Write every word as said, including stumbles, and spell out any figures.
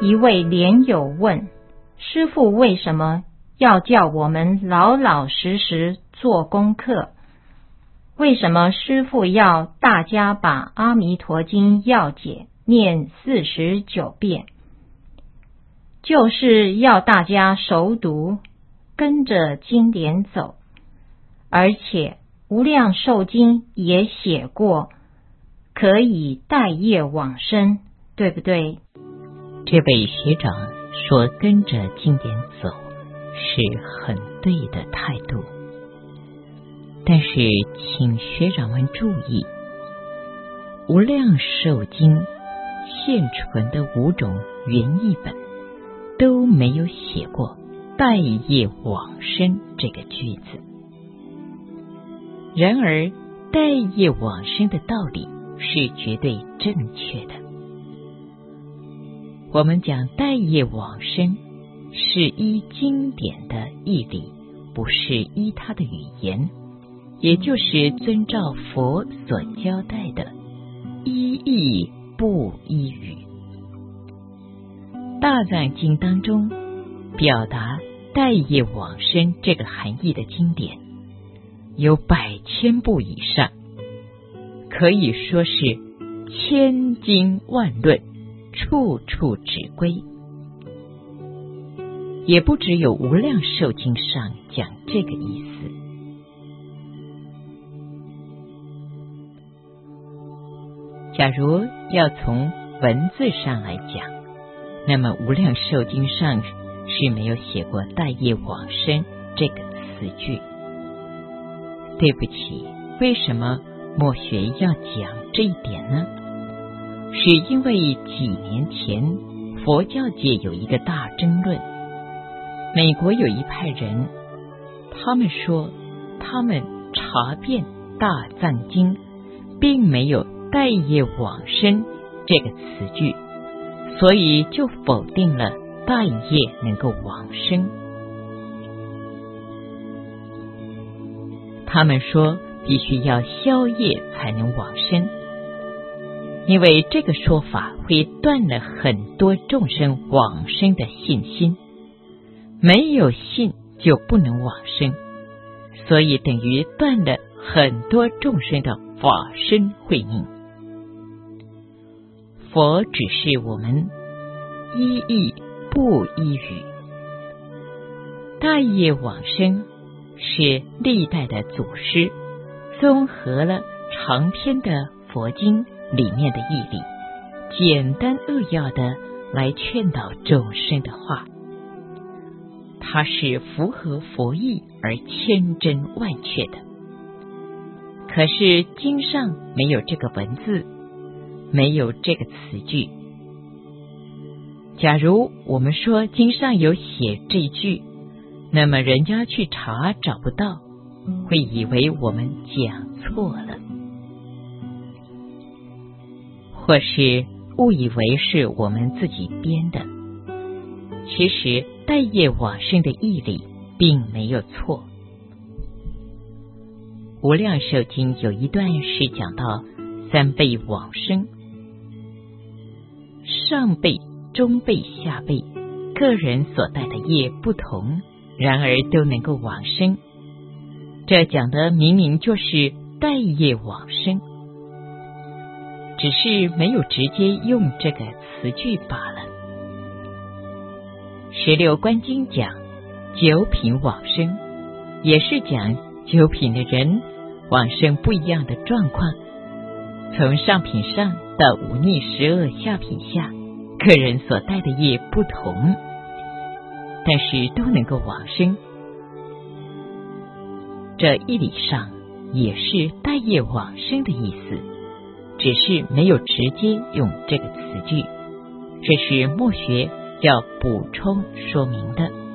一位莲友问：师父为什么要叫我们老老实实做功课？为什么师父要大家把阿弥陀经要解念四十九遍？就是要大家熟读，跟着经典走。而且无量寿经也写过，可以带业往生，对不对？ 这位学长说跟着经典走是很对的态度，但是请学长们注意，无量寿经现存的五种原译本都没有写过带业往生这个句子。然而带业往生的道理是绝对正确的。我们讲带业往生是依经典的义理，不是依他的语言，也就是遵照佛所交代的依义不依语。大藏经当中表达带业往生这个含义的经典有百千部以上，可以说是千经万论，处处指归。也不只有无量寿经上讲这个意思。假如要从文字上来讲，那么无量寿经上是没有写过带业往生这个词句。对不起，为什么末学要讲这一点呢？是因为几年前佛教界有一个大争论，美国有一派人，他们说他们查遍大藏经并没有带业往生这个词句，所以就否定了带业能够往生。他们说必须要消业才能往生，因为这个说法会断了很多众生往生的信心，没有信就不能往生，所以等于断了很多众生的法身慧命。佛指示我们依义不依语。带业往生是历代的祖师综合了长篇的佛经里面的义理，简单扼要的来劝导众生的话，它是符合佛意而千真万确的。可是经上没有这个文字，没有这个词句。假如我们说经上有写这一句，那么人家去查找不到，会以为我们讲错了，或是误以为是我们自己编的。其实带业往生的义理并没有错。无量寿经有一段是讲到三辈往生，上辈、中辈、下辈个人所带的业不同，然而都能够往生。这讲的明明就是带业往生，只是没有直接用这个词句罢了。十六观经讲九品往生，也是讲九品的人往生不一样的状况，从上品上到五逆十恶下品下，个人所带的业不同，但是都能够往生。这义理上也是带业往生的意思，只是没有直接用这个词句，这是末学要补充说明的。